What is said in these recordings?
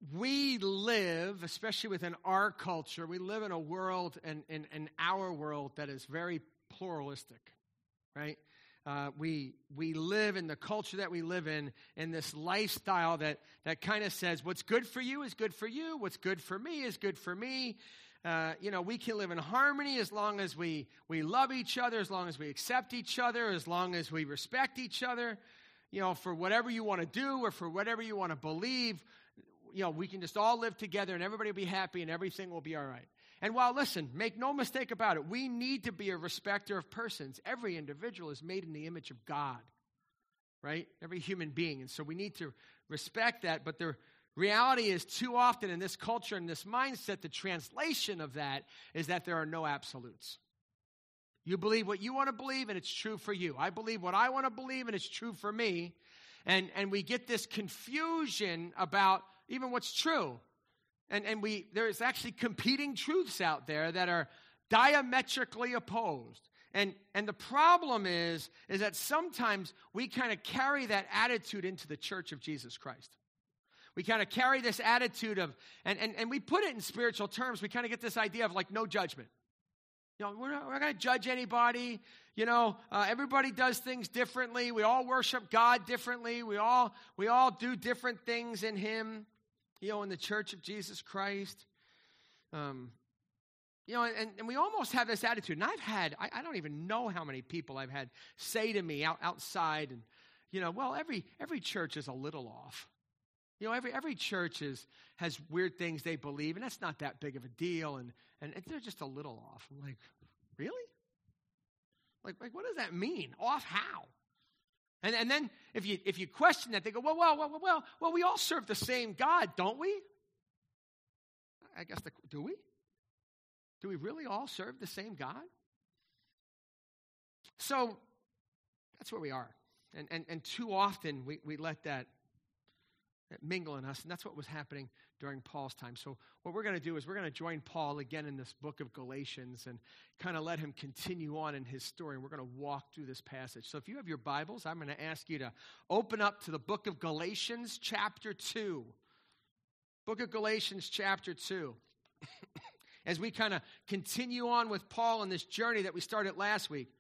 we live, especially within our culture, we live in a world, and in our world, that is very pluralistic, right? We live in the culture that we live in this lifestyle that kind of says what's good for you is good for you, what's good for me is good for me. We can live in harmony as long as we love each other, as long as we accept each other, as long as we respect each other, for whatever you want to do or for whatever you want to believe. We can just all live together and everybody will be happy and everything will be all right. And while, listen, make no mistake about it, we need to be a respecter of persons. Every individual is made in the image of God, right? Every human being. And so we need to respect that. But the reality is, too often in this culture and this mindset, the translation of that is that there are no absolutes. You believe what you want to believe and it's true for you. I believe what I want to believe and it's true for me. And we get this confusion about even what's true. And there's actually competing truths out there that are diametrically opposed. And the problem is that sometimes we kind of carry that attitude into the church of Jesus Christ. We kind of carry this attitude of, and we put it in spiritual terms, we kind of get this idea of like no judgment. We're not going to judge anybody. Everybody does things differently. We all worship God differently. We all do different things in Him. In the church of Jesus Christ. And we almost have this attitude. And I've had, I don't even know how many people I've had say to me outside, and, well, every church is a little off. Every church has weird things they believe, and that's not that big of a deal, and they're just a little off. I'm like, really? Like what does that mean? Off how? And then if you question that, they go, well, we all serve the same God, don't we? I guess, do we? Do we really all serve the same God? So that's where we are. And too often we let that mingle in us, and that's what was happening during Paul's time. So what we're going to do is we're going to join Paul again in this book of Galatians and kind of let him continue on in his story, and we're going to walk through this passage. So if you have your Bibles, I'm going to ask you to open up to the book of Galatians chapter 2. Book of Galatians chapter 2. As we kind of continue on with Paul in this journey that we started last week.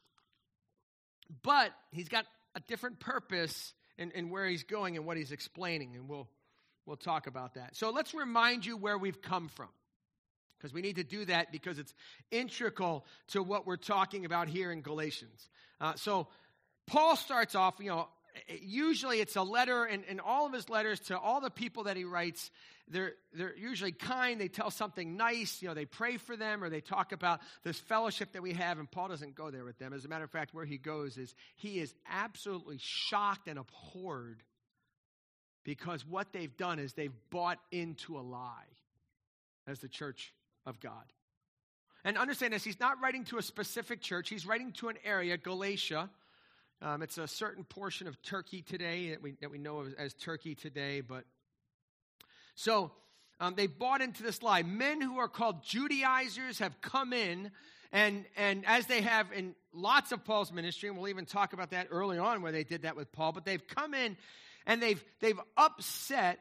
But he's got a different purpose and where he's going and what he's explaining, and we'll talk about that. So let's remind you where we've come from, because we need to do that because it's integral to what we're talking about here in Galatians. So Paul starts off, usually it's a letter, and all of his letters to all the people that he writes, they're usually kind. They tell something nice. They pray for them, or they talk about this fellowship that we have, and Paul doesn't go there with them. As a matter of fact, where he goes is he is absolutely shocked and abhorred because what they've done is they've bought into a lie as the church of God. And understand this, he's not writing to a specific church. He's writing to an area, Galatia. It's a certain portion of Turkey today that we know of as Turkey today. But so they bought into this lie. Men who are called Judaizers have come in, and as they have in lots of Paul's ministry, and we'll even talk about that early on where they did that with Paul. But they've come in and they've upset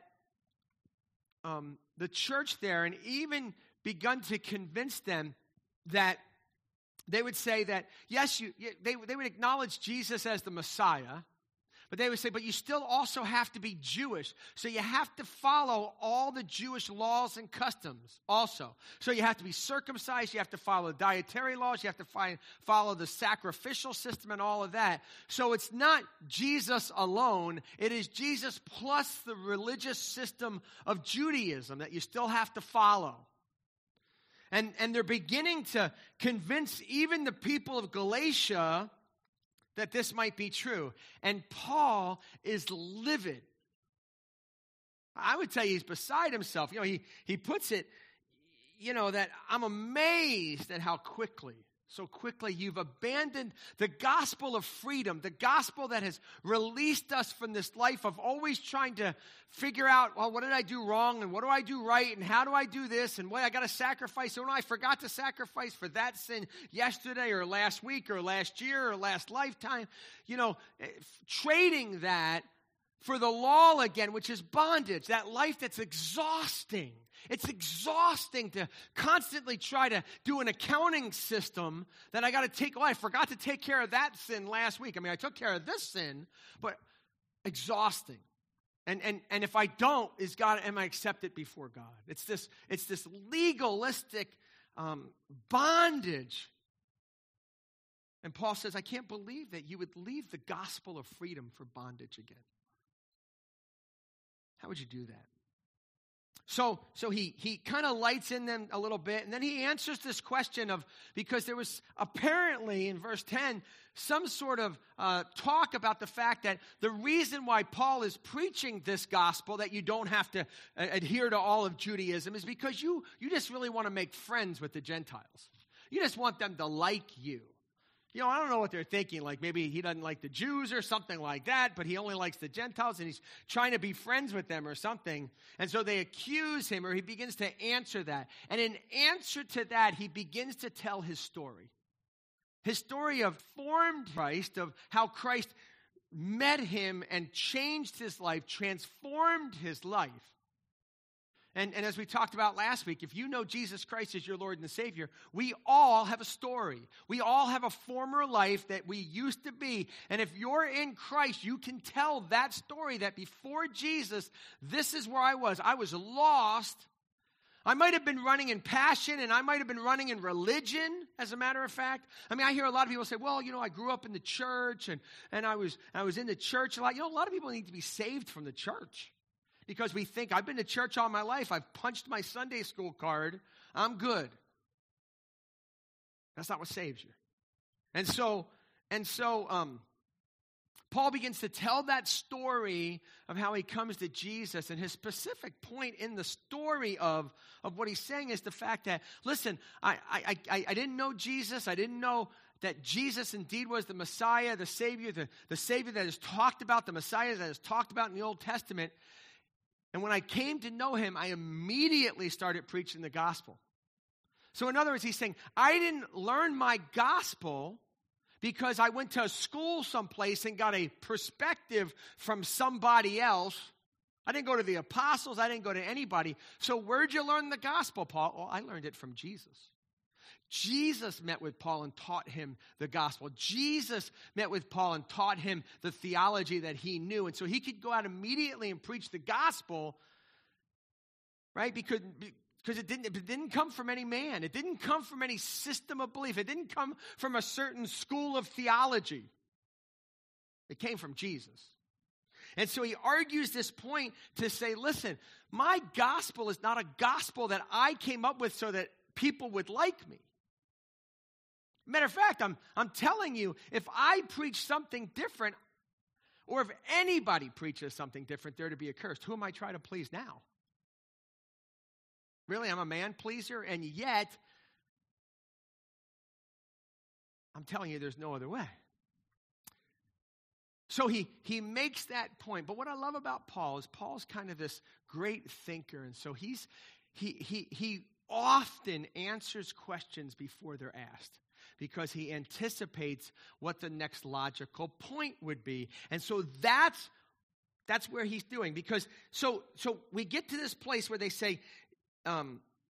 the church there, and even begun to convince them that. They would say that, yes, they would acknowledge Jesus as the Messiah, but they would say, but you still also have to be Jewish. So you have to follow all the Jewish laws and customs also. So you have to be circumcised, you have to follow the dietary laws, you have to follow the sacrificial system and all of that. So it's not Jesus alone, it is Jesus plus the religious system of Judaism that you still have to follow. And they're beginning to convince even the people of Galatia that this might be true. And Paul is livid. I would tell you he's beside himself. He puts it, that I'm amazed at how so quickly you've abandoned the gospel of freedom, the gospel that has released us from this life of always trying to figure out, well, what did I do wrong, and what do I do right, and how do I do this, and what I got to sacrifice. Oh, no, I forgot to sacrifice for that sin yesterday or last week or last year or last lifetime. Trading that for the law again, which is bondage, that life that's exhausting. It's exhausting to constantly try to do an accounting system that I got to take. Oh, I forgot to take care of that sin last week. I mean, I took care of this sin, but exhausting. And if I don't, am I accepted before God? It's this legalistic bondage. And Paul says, I can't believe that you would leave the gospel of freedom for bondage again. How would you do that? So he kind of lights in them a little bit, and then he answers this question because there was apparently in verse 10 some sort of talk about the fact that the reason why Paul is preaching this gospel, that you don't have to adhere to all of Judaism, is because you just really want to make friends with the Gentiles. You just want them to like you. I don't know what they're thinking, like maybe he doesn't like the Jews or something like that, but he only likes the Gentiles and he's trying to be friends with them or something. And so they accuse him, or he begins to answer that. And in answer to that, he begins to tell his story. His story of formed Christ, of how Christ met him and changed his life, transformed his life. And as we talked about last week, if you know Jesus Christ as your Lord and Savior, we all have a story. We all have a former life that we used to be. And if you're in Christ, you can tell that story that before Jesus, this is where I was. I was lost. I might have been running in passion, and I might have been running in religion, as a matter of fact. I mean, I hear a lot of people say, well, I grew up in the church, and I was in the church a lot. A lot of people need to be saved from the church. Because we think, I've been to church all my life. I've punched my Sunday school card. I'm good. That's not what saves you. And so, Paul begins to tell that story of how he comes to Jesus. And his specific point in the story of what he's saying is the fact that, listen, I didn't know Jesus. I didn't know that Jesus indeed was the Messiah, the Savior, the Savior that is talked about, the Messiah that is talked about in the Old Testament. And when I came to know him, I immediately started preaching the gospel. So in other words, he's saying, I didn't learn my gospel because I went to a school someplace and got a perspective from somebody else. I didn't go to the apostles. I didn't go to anybody. So where'd you learn the gospel, Paul? Well, I learned it from Jesus. Jesus met with Paul and taught him the gospel. Jesus met with Paul and taught him the theology that he knew. And so he could go out immediately and preach the gospel, right? Because it didn't come from any man. It didn't come from any system of belief. It didn't come from a certain school of theology. It came from Jesus. And so he argues this point to say, listen, my gospel is not a gospel that I came up with so that people would like me. Matter of fact, I'm telling you, if I preach something different, or if anybody preaches something different, they're to be accursed. Who am I trying to please now? Really, I'm a man pleaser, and yet, I'm telling you, there's no other way. So he makes that point. But what I love about Paul is Paul's kind of this great thinker, and so he often answers questions before they're asked, because he anticipates what the next logical point would be. And so that's where he's doing. Because so we get to this place where they say, all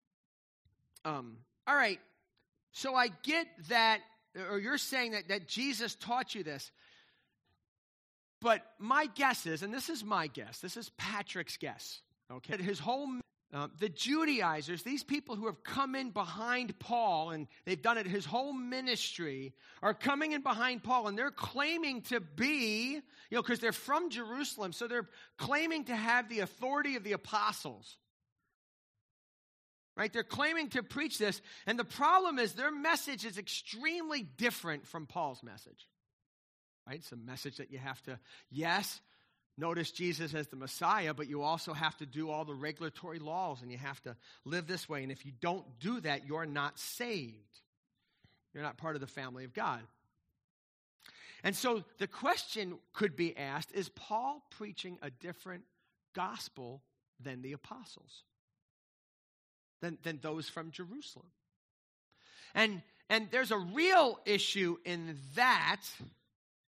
right, so I get that, or you're saying that Jesus taught you this. But my guess is, and this is my guess, this is Patrick's guess, okay, his whole the Judaizers, these people who have come in behind Paul, and they've done it his whole ministry, are coming in behind Paul, and they're claiming to be, because they're from Jerusalem, so they're claiming to have the authority of the apostles. Right? They're claiming to preach this, and the problem is their message is extremely different from Paul's message. Right? It's a message that you have to, yes, notice Jesus as the Messiah, but you also have to do all the regulatory laws, and you have to live this way. And if you don't do that, you're not saved. You're not part of the family of God. And so the question could be asked, is Paul preaching a different gospel than the apostles? Than those from Jerusalem? And there's a real issue in that,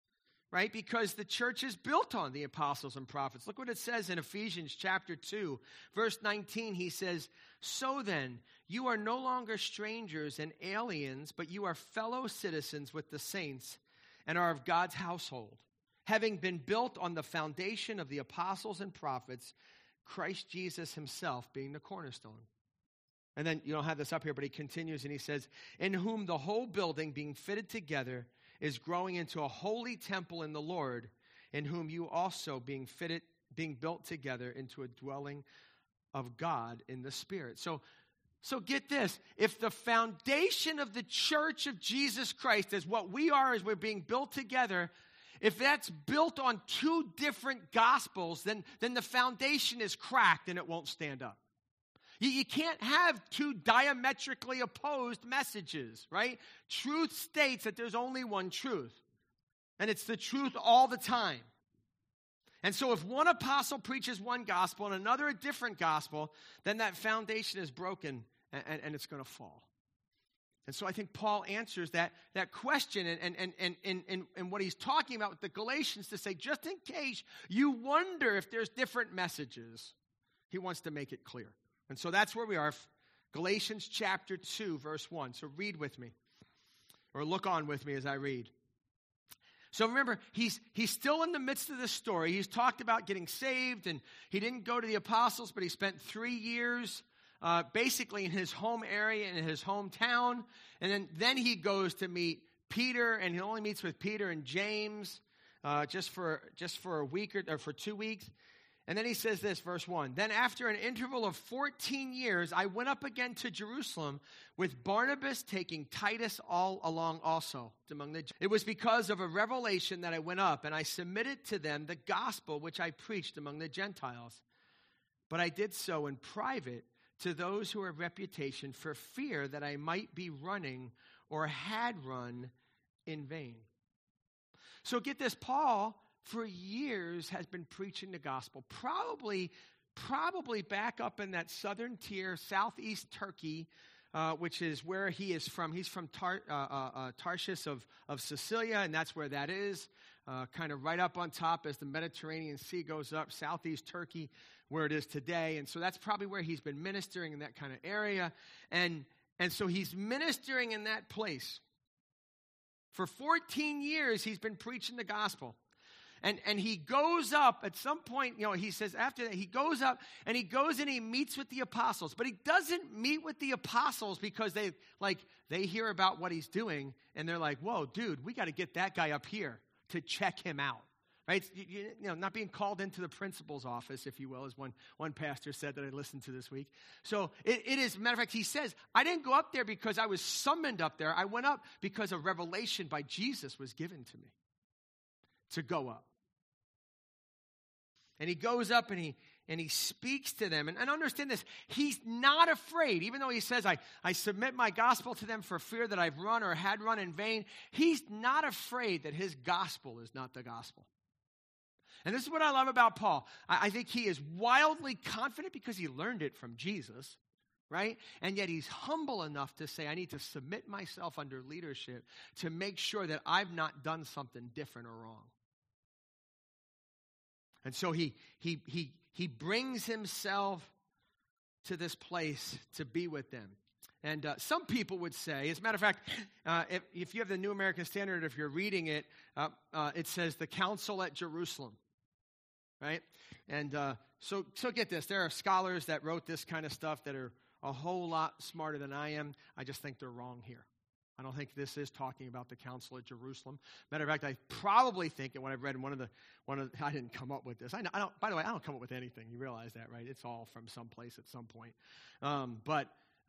right? Because the church is built on the apostles and prophets. Look what it says in Ephesians chapter 2, verse 19. He says, "So then, you are no longer strangers and aliens, but you are fellow citizens with the saints and are of God's household, having been built on the foundation of the apostles and prophets, Christ Jesus himself being the cornerstone." And then, you don't have this up here, but he continues and he says, "In whom the whole building being fitted together is growing into a holy temple in the Lord, in whom you also being built together into a dwelling of God in the Spirit." So get this. If the foundation of the church of Jesus Christ is what we are as we're being built together, if that's built on two different gospels, then the foundation is cracked and it won't stand up. You can't have two diametrically opposed messages, right? Truth states that there's only one truth, and it's the truth all the time. And so if one apostle preaches one gospel and another a different gospel, then that foundation is broken and it's going to fall. And so I think Paul answers that question and what he's talking about with the Galatians to say, just in case you wonder if there's different messages, he wants to make it clear. And so that's where we are, Galatians chapter 2, verse 1. So read with me, or look on with me as I read. So remember, he's still in the midst of this story. He's talked about getting saved, and he didn't go to the apostles, but he spent 3 years basically in his home area, in his hometown. And then he goes to meet Peter, and he only meets with Peter and James just for a week or for 2 weeks. And then he says this, verse 1, "Then after an interval of 14 years, I went up again to Jerusalem with Barnabas, taking Titus all along also. It was because of a revelation that I went up, and I submitted to them the gospel which I preached among the Gentiles. But I did so in private to those who have reputation, for fear that I might be running or had run in vain." So get this, Paul, for years, has been preaching the gospel. Probably back up in that southern tier, southeast Turkey, which is where he is from. He's from Tarshish of Sicilia, and that's where that is. Kind of right up on top as the Mediterranean Sea goes up, southeast Turkey, where it is today. And so that's probably where he's been ministering, in that kind of area. And so he's ministering in that place. For 14 years, he's been preaching the gospel. And he goes up at some point, he says after that, he goes up and he goes and he meets with the apostles. But he doesn't meet with the apostles because they hear about what he's doing and they're like, "Whoa, dude, we got to get that guy up here to check him out." Right? Not being called into the principal's office, if you will, as one pastor said that I listened to this week. So it is, matter of fact, he says, "I didn't go up there because I was summoned up there. I went up because a revelation by Jesus was given to me to go up." And he goes up and he speaks to them. And understand this, he's not afraid. Even though he says, I submit my gospel to them for fear that I've run or had run in vain. He's not afraid that his gospel is not the gospel. And this is what I love about Paul. I think he is wildly confident because he learned it from Jesus, right? And yet he's humble enough to say, I need to submit myself under leadership to make sure that I've not done something different or wrong. And so he brings himself to this place to be with them. And some people would say, as a matter of fact, if you have the New American Standard, if you're reading it, it says the Council at Jerusalem, right? And so get this. There are scholars that wrote this kind of stuff that are a whole lot smarter than I am. I just think they're wrong here. I don't think this is talking about the Council at Jerusalem. Matter of fact, I probably think, and what I've read in one of the, I didn't come up with this. I don't. By the way, I don't come up with anything. You realize that, right? It's all from someplace at some point. But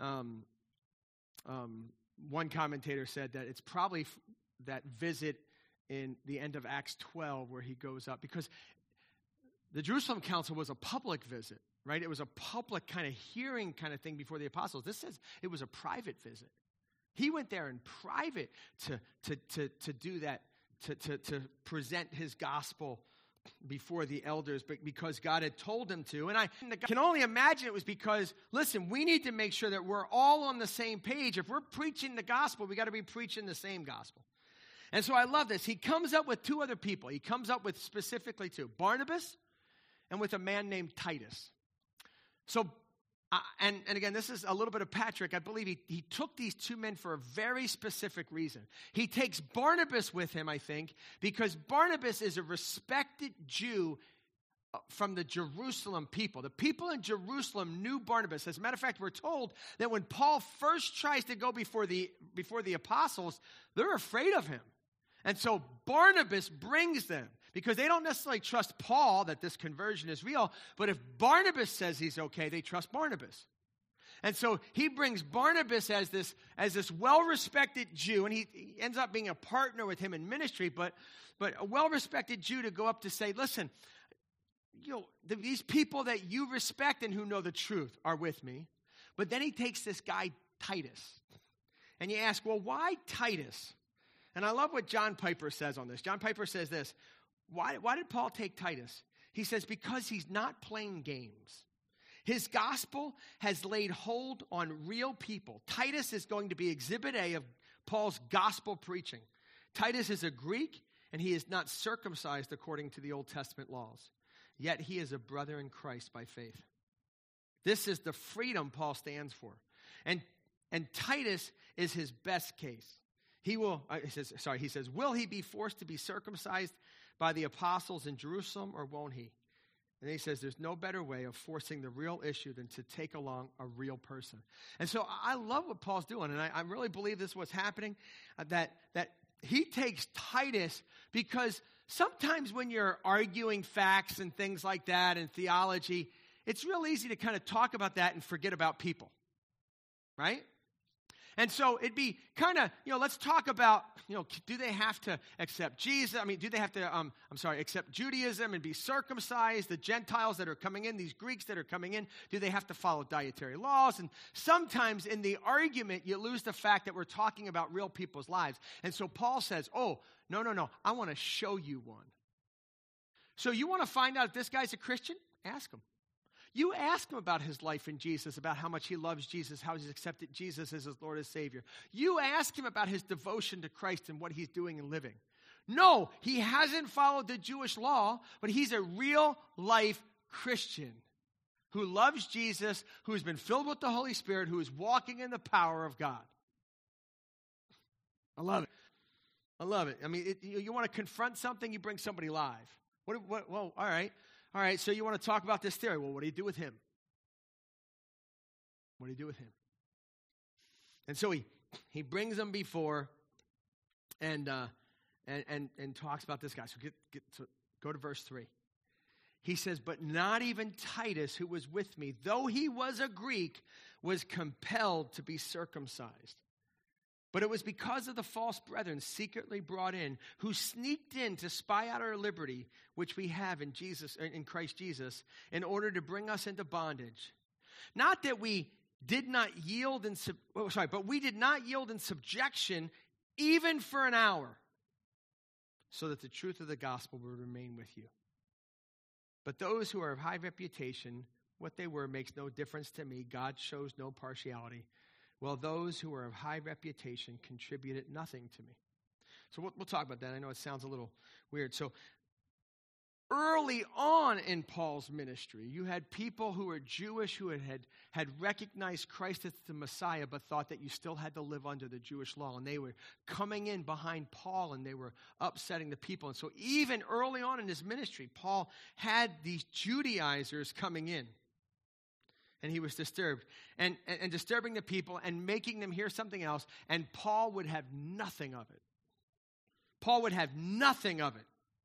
one commentator said that it's probably that visit in the end of Acts 12 where he goes up, because the Jerusalem Council was a public visit, right? It was a public kind of hearing kind of thing before the apostles. This says it was a private visit. He went there in private to do that, to present his gospel before the elders, but because God had told him to. And I can only imagine it was because, listen, we need to make sure that we're all on the same page. If we're preaching the gospel, we got to be preaching the same gospel. And so I love this. He comes up with two other people. He comes up with specifically two, Barnabas and with a man named Titus. So, and again, this is a little bit of Patrick. I believe he took these two men for a very specific reason. He takes Barnabas with him, I think, because Barnabas is a respected Jew from the Jerusalem people. The people in Jerusalem knew Barnabas. As a matter of fact, we're told that when Paul first tries to go before the apostles, they're afraid of him. And so Barnabas brings them because they don't necessarily trust Paul that this conversion is real. But if Barnabas says he's okay, they trust Barnabas. And so he brings Barnabas as this well-respected Jew, and he ends up being a partner with him in ministry, but a well-respected Jew to go up to say, listen, these people that you respect and who know the truth are with me. But then he takes this guy, Titus. And you ask, well, why Titus? And I love what John Piper says on this. John Piper says this, why did Paul take Titus? He says, because he's not playing games. His gospel has laid hold on real people. Titus is going to be exhibit A of Paul's gospel preaching. Titus is a Greek, and he is not circumcised according to the Old Testament laws. Yet he is a brother in Christ by faith. This is the freedom Paul stands for. And Titus is his best case. He says, will he be forced to be circumcised by the apostles in Jerusalem, or won't he? And he says, there's no better way of forcing the real issue than to take along a real person. And so I love what Paul's doing, and I really believe this is what's happening, that he takes Titus because sometimes when you're arguing facts and things like that and theology, it's real easy to kind of talk about that and forget about people, right? And so it'd be kind of, let's talk about, do they have to accept Jesus? I mean, do they have to, accept Judaism and be circumcised? The Gentiles that are coming in, these Greeks that are coming in, do they have to follow dietary laws? And sometimes in the argument, you lose the fact that we're talking about real people's lives. And so Paul says, oh, no, I want to show you one. So you want to find out if this guy's a Christian? Ask him. You ask him about his life in Jesus, about how much he loves Jesus, how he's accepted Jesus as his Lord and Savior. You ask him about his devotion to Christ and what he's doing and living. No, he hasn't followed the Jewish law, but he's a real-life Christian who loves Jesus, who has been filled with the Holy Spirit, who is walking in the power of God. I love it. I mean, you want to confront something, you bring somebody live. Well, all right, so you want to talk about this theory. Well, what do you do with him? What do you do with him? And so he brings them before and talks about this guy. So go to verse 3. He says, but not even Titus, who was with me, though he was a Greek, was compelled to be circumcised. But it was because of the false brethren secretly brought in, who sneaked in to spy out our liberty, which we have in Christ Jesus, in order to bring us into bondage. Not that we did not yield but we did not yield in subjection even for an hour, so that the truth of the gospel would remain with you. But those who are of high reputation, what they were makes no difference to me. God shows no partiality. Well, those who are of high reputation contributed nothing to me. So we'll talk about that. I know it sounds a little weird. So early on in Paul's ministry, you had people who were Jewish who had recognized Christ as the Messiah, but thought that you still had to live under the Jewish law. And they were coming in behind Paul, and they were upsetting the people. And so even early on in his ministry, Paul had these Judaizers coming in. And he was disturbed and disturbing the people and making them hear something else. And Paul would have nothing of it. Paul would have nothing of it.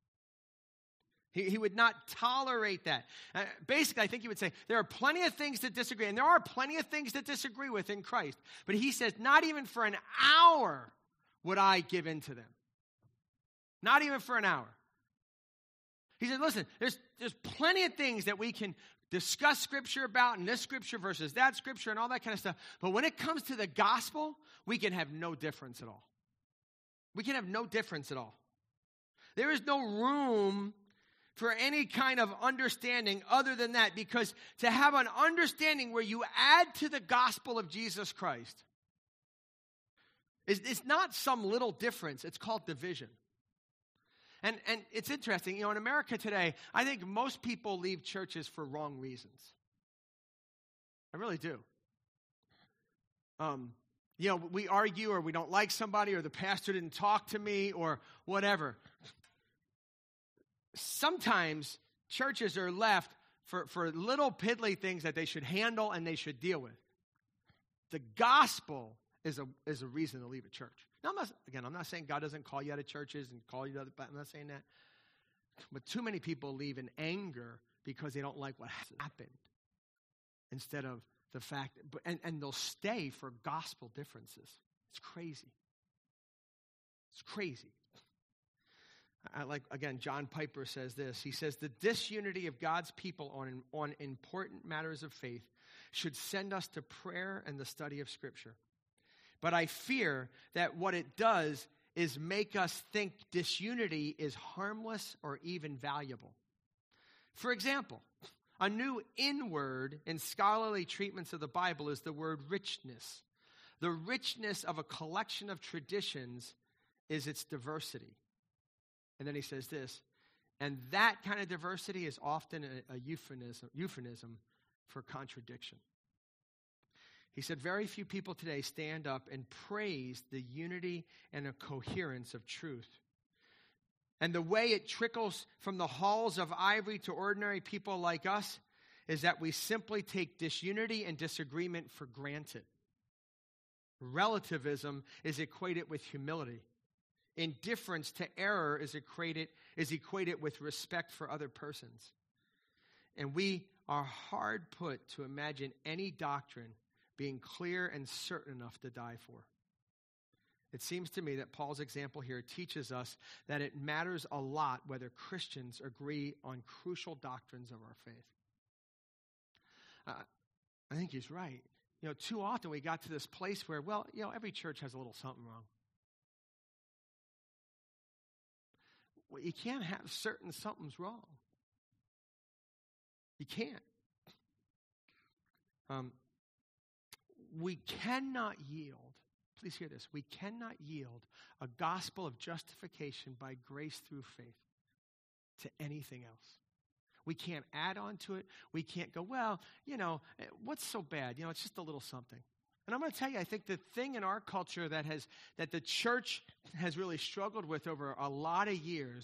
He would not tolerate that. Basically, I think he would say, there are plenty of things to disagree, and there are plenty of things to disagree with in Christ. But he says, not even for an hour would I give in to them. Not even for an hour. He said, listen, there's plenty of things that we can discuss Scripture about, and this Scripture versus that Scripture and all that kind of stuff. But when it comes to the gospel, we can have no difference at all. We can have no difference at all. There is no room for any kind of understanding other than that, because to have an understanding where you add to the gospel of Jesus Christ It's not some little difference. It's called division. And it's interesting, in America today, I think most people leave churches for wrong reasons. I really do. We argue, or we don't like somebody, or the pastor didn't talk to me, or whatever. Sometimes churches are left for little piddly things that they should handle and they should deal with. The gospel is a reason to leave a church. Now, I'm not saying God doesn't call you out of churches and call you to other, I'm not saying that. But too many people leave in anger because they don't like what has happened, instead of the fact, and they'll stay for gospel differences. It's crazy. It's crazy. I like, again, John Piper says this. He says, the disunity of God's people on important matters of faith should send us to prayer and the study of Scripture. But I fear that what it does is make us think disunity is harmless or even valuable. For example, a new in-word in scholarly treatments of the Bible is the word richness. The richness of a collection of traditions is its diversity. And then he says this, and that kind of diversity is often a euphemism for contradiction. He said, very few people today stand up and praise the unity and a coherence of truth. And the way it trickles from the halls of ivory to ordinary people like us is that we simply take disunity and disagreement for granted. Relativism is equated with humility. Indifference to error is equated with respect for other persons. And we are hard put to imagine any doctrine being clear and certain enough to die for. It seems to me that Paul's example here teaches us that it matters a lot whether Christians agree on crucial doctrines of our faith. I think he's right. Too often we got to this place where, every church has a little something wrong. Well, you can't have certain something's wrong. You can't. We cannot yield, please hear this, we cannot yield a gospel of justification by grace through faith to anything else. We can't add on to it. We can't go, what's so bad? It's just a little something. And I'm going to tell you, I think the thing in our culture that the church has really struggled with over a lot of years,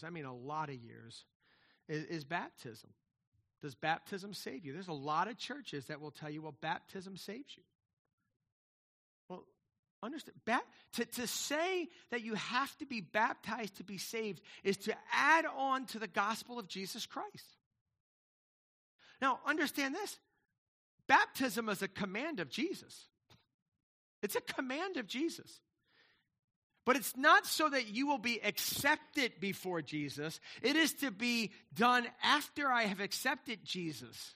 is baptism. Does baptism save you? There's a lot of churches that will tell you, baptism saves you. Well, understand, to say that you have to be baptized to be saved is to add on to the gospel of Jesus Christ. Now, understand this. Baptism is a command of Jesus. It's a command of Jesus. But it's not so that you will be accepted before Jesus. It is to be done after I have accepted Jesus.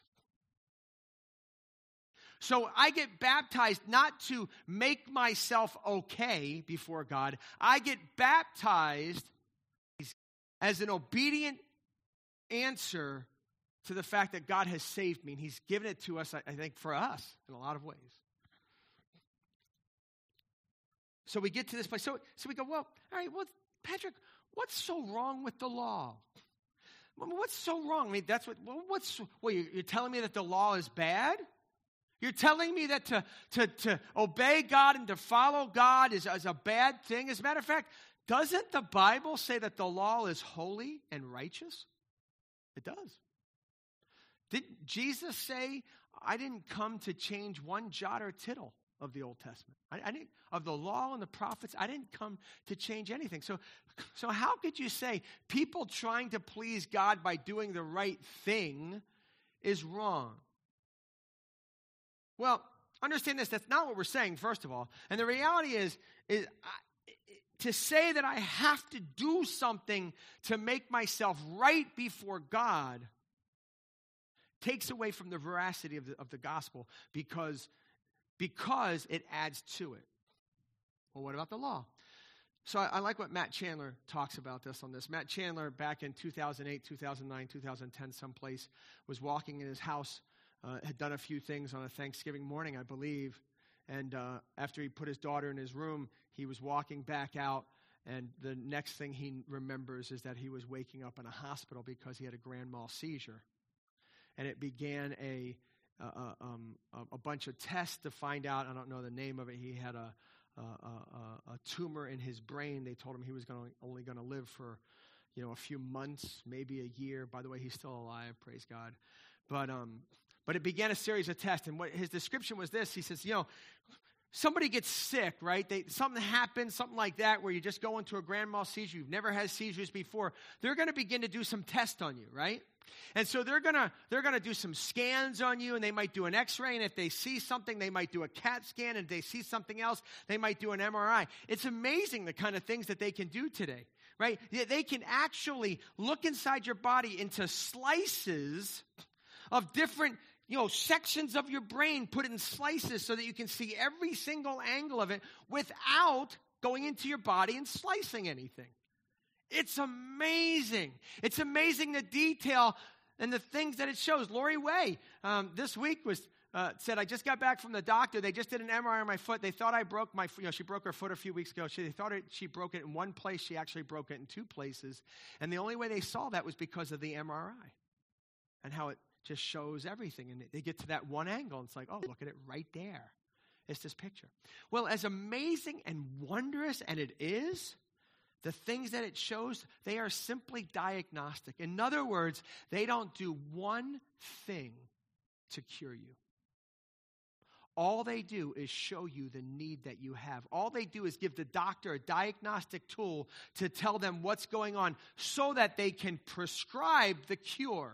So I get baptized not to make myself okay before God. I get baptized as an obedient answer to the fact that God has saved me. And he's given it to us, I think, for us in a lot of ways. So we get to this place. So we go, all right, Patrick, what's so wrong with the law? What's so wrong? That's you're telling me that the law is bad? You're telling me that to obey God and to follow God is a bad thing? As a matter of fact, doesn't the Bible say that the law is holy and righteous? It does. Didn't Jesus say, I didn't come to change one jot or tittle of the Old Testament? I didn't, of the law and the prophets, I didn't come to change anything. So how could you say people trying to please God by doing the right thing is wrong? Well, understand this. That's not what we're saying, first of all. And the reality is to say that I have to do something to make myself right before God takes away from the veracity of the gospel because it adds to it. Well, what about the law? So I like what Matt Chandler talks about on this. Matt Chandler, back in 2008, 2009, 2010, someplace, was walking in his house, had done a few things on a Thanksgiving morning, I believe, And after he put his daughter in his room, he was walking back out, and the next thing he remembers is that he was waking up in a hospital because he had a grand mal seizure. And it began a bunch of tests to find out, I don't know the name of it, he had a tumor in his brain. They told him he was only going to live for, a few months, maybe a year. By the way, he's still alive, praise God. But it began a series of tests, and what his description was this. He says, somebody gets sick, right? Something happens, something like that, where you just go into a grand mal seizure. You've never had seizures before. They're going to begin to do some tests on you, right? And so they're gonna do some scans on you, and they might do an X-ray, and if they see something, they might do a CAT scan, and if they see something else, they might do an MRI. It's amazing the kind of things that they can do today, right? They can actually look inside your body into slices of different sections of your brain, put it in slices so that you can see every single angle of it without going into your body and slicing anything. It's amazing. It's amazing the detail and the things that it shows. Lori Way this week said, I just got back from the doctor. They just did an MRI on my foot. They thought I broke my foot. She broke her foot a few weeks ago. They thought she broke it in one place. She actually broke it in two places. And the only way they saw that was because of the MRI and how it just shows everything. And they get to that one angle, and it's like, oh, look at it right there. It's this picture. Well, as amazing and wondrous and it is, the things that it shows, they are simply diagnostic. In other words, they don't do one thing to cure you. All they do is show you the need that you have. All they do is give the doctor a diagnostic tool to tell them what's going on so that they can prescribe the cure,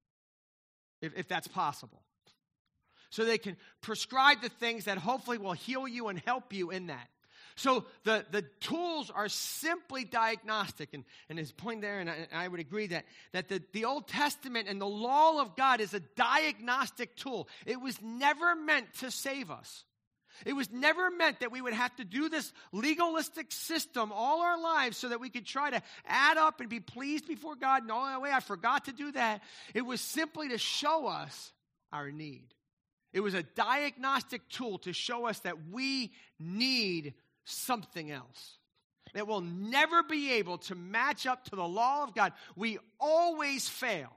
if that's possible. So they can prescribe the things that hopefully will heal you and help you in that. So the tools are simply diagnostic. And his point there, and I would agree that the Old Testament and the law of God is a diagnostic tool. It was never meant to save us. It was never meant that we would have to do this legalistic system all our lives so that we could try to add up and be pleased before God. No way, I forgot to do that. It was simply to show us our need. It was a diagnostic tool to show us that we need something else. That will never be able to match up to the law of God. We always fail.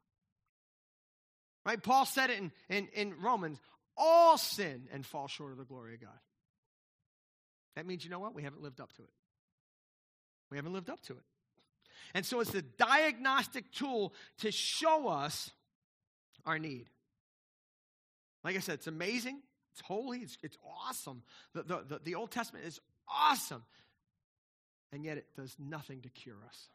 Right? Paul said it in Romans, all sin and fall short of the glory of God. That means, you know what? We haven't lived up to it. We haven't lived up to it. And so it's a diagnostic tool to show us our need. Like I said, it's amazing. It's holy. It's awesome. The Old Testament is awesome. And yet it does nothing to cure us.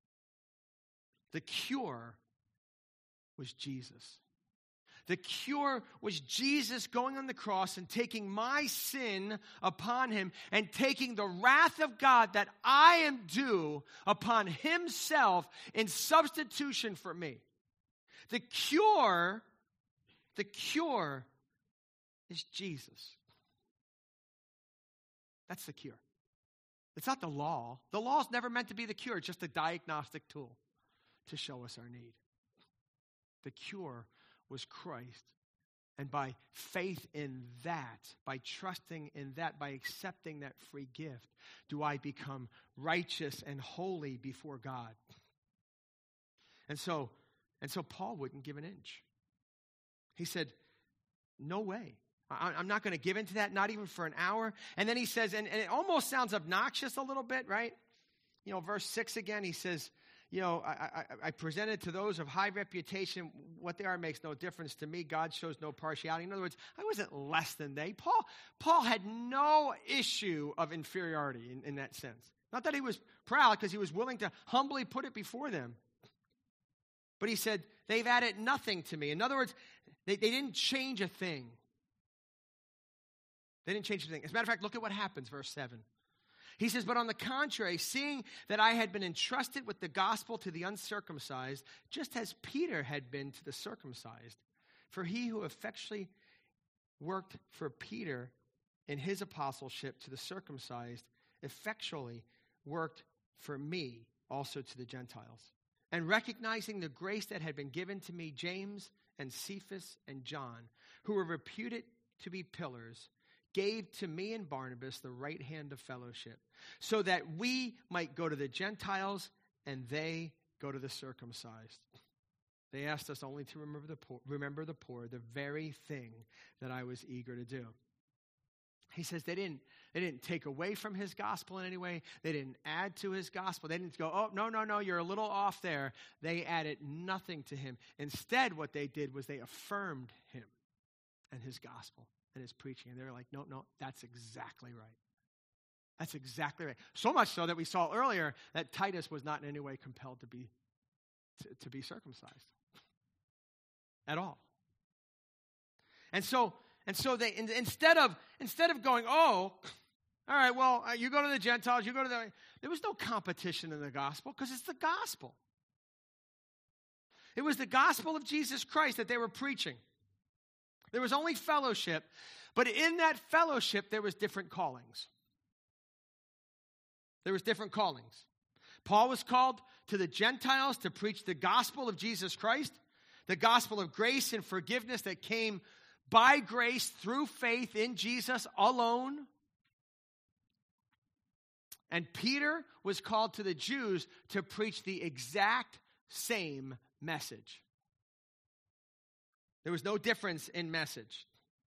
The cure was Jesus. The cure was Jesus going on the cross and taking my sin upon him and taking the wrath of God that I am due upon himself in substitution for me. The cure is Jesus. That's the cure. It's not the law. The law is never meant to be the cure. It's just a diagnostic tool to show us our need. The cure was Christ. And by faith in that, by trusting in that, by accepting that free gift, do I become righteous and holy before God. And so Paul wouldn't give an inch. He said, no way. I'm not going to give into that, not even for an hour. And then he says, and it almost sounds obnoxious a little bit, right? Verse 6 again, he says, I presented to those of high reputation. What they are makes no difference to me. God shows no partiality. In other words, I wasn't less than they. Paul had no issue of inferiority in that sense. Not that he was proud, because he was willing to humbly put it before them. But he said, they've added nothing to me. In other words, they didn't change a thing. They didn't change a thing. As a matter of fact, look at what happens, verse 7. He says, but on the contrary, seeing that I had been entrusted with the gospel to the uncircumcised, just as Peter had been to the circumcised, for he who effectually worked for Peter in his apostleship to the circumcised, effectually worked for me also to the Gentiles. And recognizing the grace that had been given to me, James and Cephas and John, who were reputed to be pillars, gave to me and Barnabas the right hand of fellowship, so that we might go to the Gentiles and they go to the circumcised. They asked us only to remember the poor, the very thing that I was eager to do. He says they didn't take away from his gospel in any way. They didn't add to his gospel. They didn't go, oh, no, you're a little off there. They added nothing to him. Instead, what they did was they affirmed him and his gospel and his preaching. And they were like, no, that's exactly right. That's exactly right. So much so that we saw earlier that Titus was not in any way compelled to be circumcised at all. And so they instead of going, oh, all right, well, you go to the Gentiles, there was no competition in the gospel because it's the gospel. It was the gospel of Jesus Christ that they were preaching. There was only fellowship, but in that fellowship there was different callings. There was different callings. Paul was called to the Gentiles to preach the gospel of Jesus Christ, the gospel of grace and forgiveness that came by grace through faith in Jesus alone. And Peter was called to the Jews to preach the exact same message. There was no difference in message.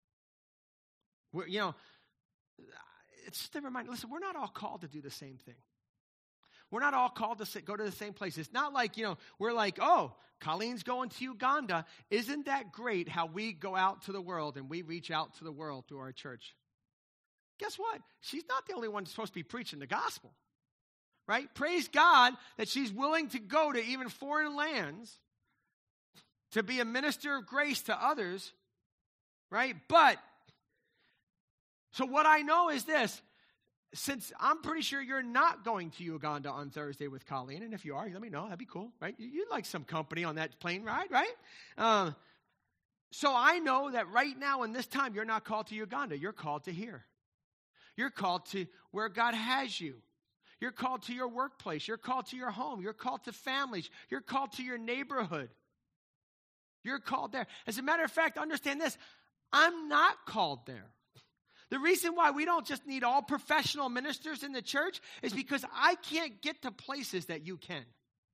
It's just a reminder, listen, we're not all called to do the same thing. We're not all called to go to the same place. It's not like, we're like, oh, Colleen's going to Uganda. Isn't that great how we go out to the world and we reach out to the world through our church? Guess what? She's not the only one supposed to be preaching the gospel, right? Praise God that she's willing to go to even foreign lands to be a minister of grace to others, right? But, so what I know is this. Since I'm pretty sure you're not going to Uganda on Thursday with Colleen, and if you are, let me know. That'd be cool, right? You'd like some company on that plane ride, right? So I know that right now in this time, you're not called to Uganda. You're called to here. You're called to where God has you. You're called to your workplace. You're called to your home. You're called to families. You're called to your neighborhood. You're called there. As a matter of fact, understand this. I'm not called there. The reason why we don't just need all professional ministers in the church is because I can't get to places that you can.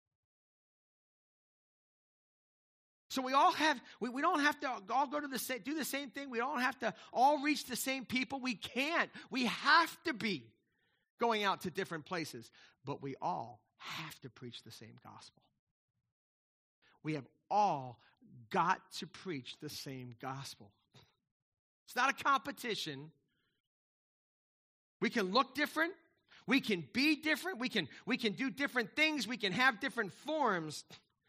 So we don't have to all go to do the same thing. We don't have to all reach the same people. We can't. We have to be going out to different places. But we all have to preach the same gospel. We have all got to preach the same gospel. It's not a competition. We can look different. We can be different. We can do different things. We can have different forms.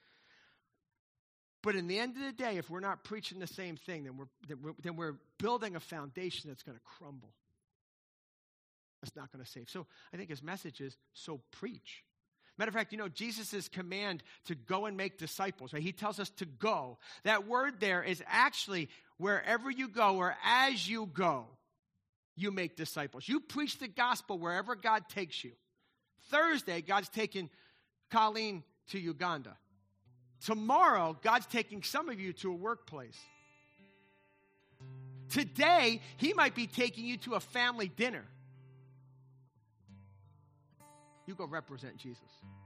But in the end of the day, if we're not preaching the same thing, then we're building a foundation that's going to crumble. That's not going to save. So I think his message is, so preach. Matter of fact, Jesus' command to go and make disciples, right? He tells us to go. That word there is actually wherever you go or as you go. You make disciples. You preach the gospel wherever God takes you. Thursday, God's taking Colleen to Uganda. Tomorrow, God's taking some of you to a workplace. Today, he might be taking you to a family dinner. You go represent Jesus.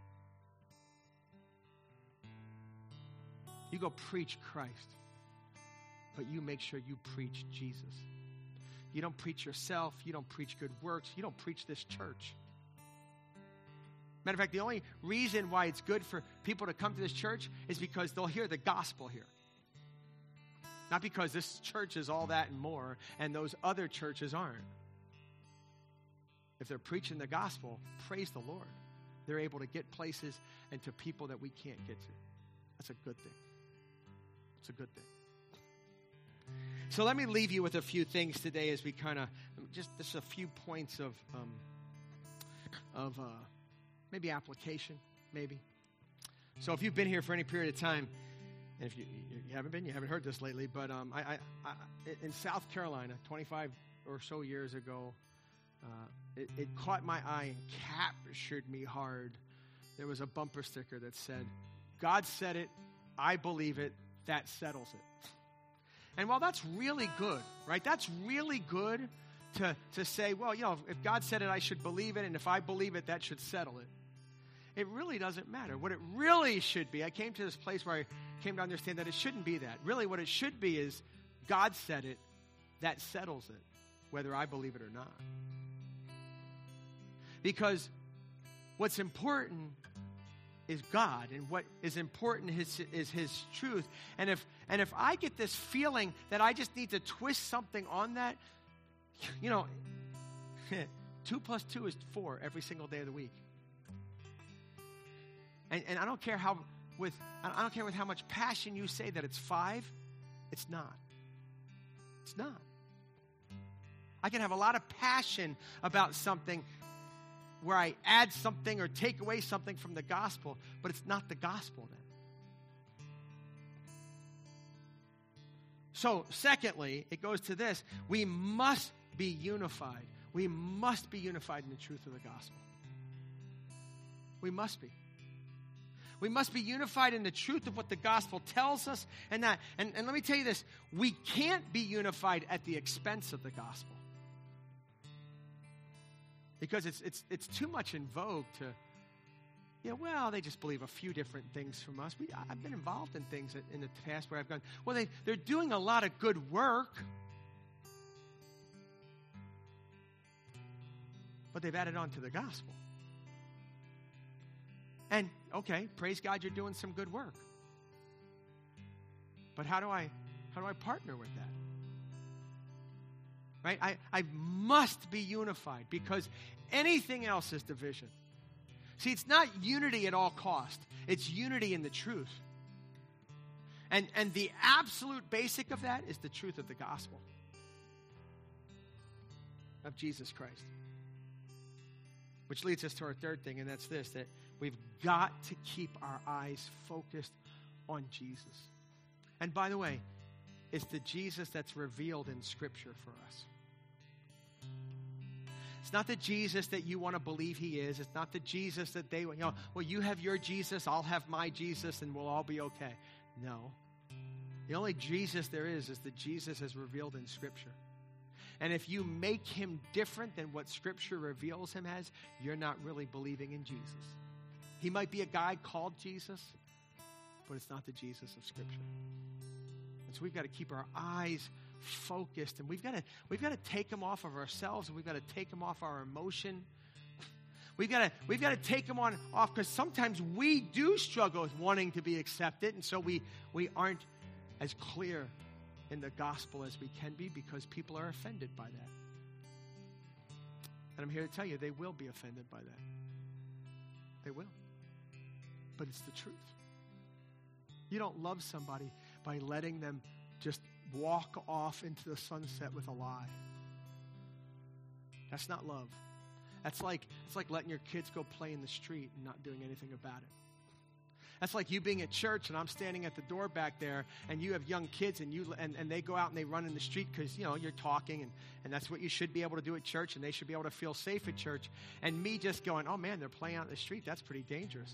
You go preach Christ. But you make sure you preach Jesus. You don't preach yourself. You don't preach good works. You don't preach this church. Matter of fact, the only reason why it's good for people to come to this church is because they'll hear the gospel here. Not because this church is all that and more, and those other churches aren't. If they're preaching the gospel, praise the Lord. They're able to get places and to people that we can't get to. That's a good thing. It's a good thing. So let me leave you with a few things today as we kind of, just a few points of maybe application, maybe. So if you've been here for any period of time, and if you haven't been, you haven't heard this lately, but I in South Carolina, 25 or so years ago, it caught my eye and captured me hard. There was a bumper sticker that said, God said it, I believe it, that settles it. And while that's really good, right? That's really good to say, well, if God said it, I should believe it, and if I believe it, that should settle it. It really doesn't matter. What it really should be, I came to this place where I came to understand that it shouldn't be that. Really what it should be is God said it, that settles it, whether I believe it or not. Because what's important is God, and what is important is His truth. And if I get this feeling that I just need to twist something on that, 2 plus 2 is 4 every single day of the week. And I don't care with how much passion you say that it's 5. It's not. It's not. I can have a lot of passion about something where I add something or take away something from the gospel, but it's not the gospel then. So, secondly, it goes to this. We must be unified. We must be unified in the truth of the gospel. We must be. We must be unified in the truth of what the gospel tells us. And let me tell you this. We can't be unified at the expense of the gospel. Because it's too much in vogue to, they just believe a few different things from us. I've been involved in things in the past where I've gone, they're doing a lot of good work, but they've added on to the gospel. And, okay, praise God, you're doing some good work. But how do I partner with that? Right? I must be unified, because anything else is division. See, it's not unity at all cost. It's unity in the truth. And the absolute basic of that is the truth of the gospel of Jesus Christ. Which leads us to our third thing, and that's this, that we've got to keep our eyes focused on Jesus. And by the way, it's the Jesus that's revealed in Scripture for us. It's not the Jesus that you want to believe He is. It's not the Jesus that they, you have your Jesus, I'll have my Jesus, and we'll all be okay. No. The only Jesus there is the Jesus as revealed in Scripture. And if you make Him different than what Scripture reveals Him as, you're not really believing in Jesus. He might be a guy called Jesus, but it's not the Jesus of Scripture. And so we've got to keep our eyes focused, and we've got to take Him off of ourselves, and we've got to take Him off our emotion. We've got to take Him off, because sometimes we do struggle with wanting to be accepted, and so we aren't as clear in the gospel as we can be, because people are offended by that. And I'm here to tell you, they will be offended by that. They will. But it's the truth. You don't love somebody by letting them just walk off into the sunset with a lie. That's not love. It's like letting your kids go play in the street and not doing anything about it. That's like you being at church and I'm standing at the door back there, and you have young kids and they go out and they run in the street because you're talking, and that's what you should be able to do at church, and they should be able to feel safe at church. And me just going, oh man, they're playing out in the street. That's pretty dangerous.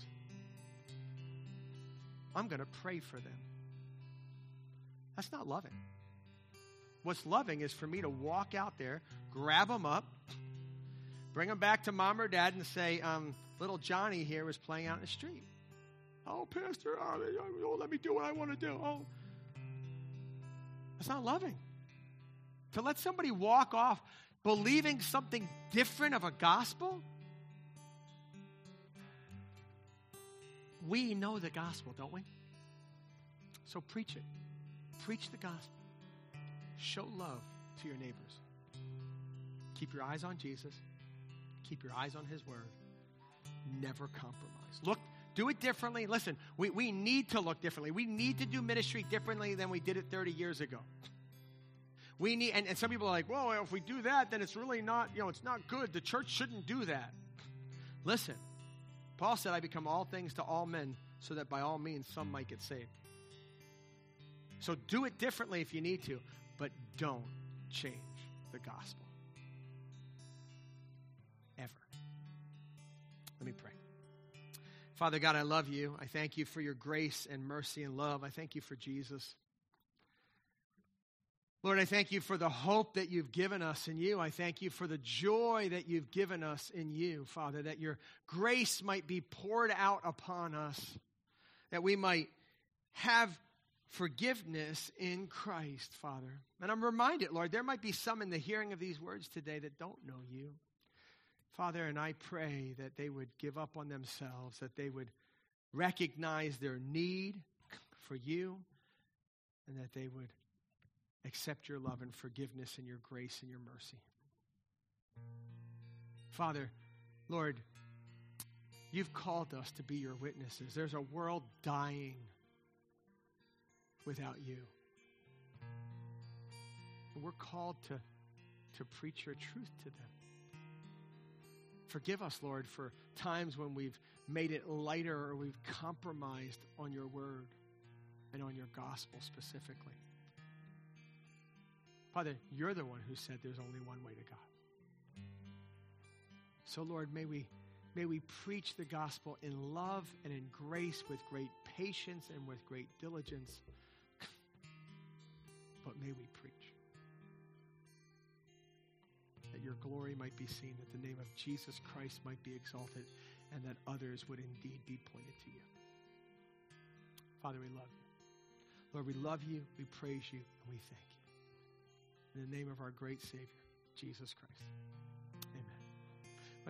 I'm going to pray for them. That's not loving. What's loving is for me to walk out there, grab them up, bring them back to mom or dad, and say, little Johnny here was playing out in the street. Oh, Pastor, let me do what I want to do. Oh, that's not loving. To let somebody walk off believing something different of a gospel. We know the gospel, don't we? So preach it. Preach the gospel. Show love to your neighbors. Keep your eyes on Jesus. Keep your eyes on His word. Never compromise. Do it differently. Listen, we need to look differently. We need to do ministry differently than we did it 30 years ago. We need, and some people are like, well, if we do that, then it's really not, it's not good. The church shouldn't do that. Listen, Paul said, I become all things to all men so that by all means some might get saved. So do it differently if you need to, but don't change the gospel. Ever. Let me pray. Father God, I love you. I thank you for your grace and mercy and love. I thank you for Jesus. Lord, I thank you for the hope that you've given us in you. I thank you for the joy that you've given us in you, Father, that your grace might be poured out upon us, that we might have forgiveness in Christ, Father. And I'm reminded, Lord, there might be some in the hearing of these words today that don't know you. Father, and I pray that they would give up on themselves, that they would recognize their need for you, and that they would accept your love and forgiveness and your grace and your mercy. Father, Lord, you've called us to be your witnesses. There's a world dying without you. And we're called to preach your truth to them. Forgive us, Lord, for times when we've made it lighter or we've compromised on your word and on your gospel specifically. Father, you're the one who said there's only one way to God. So, Lord, may we preach the gospel in love and in grace with great patience and with great diligence. But may we preach that your glory might be seen, that the name of Jesus Christ might be exalted, and that others would indeed be pointed to you. Father, we love you. Lord, we love you, we praise you, and we thank you. In the name of our great Savior, Jesus Christ.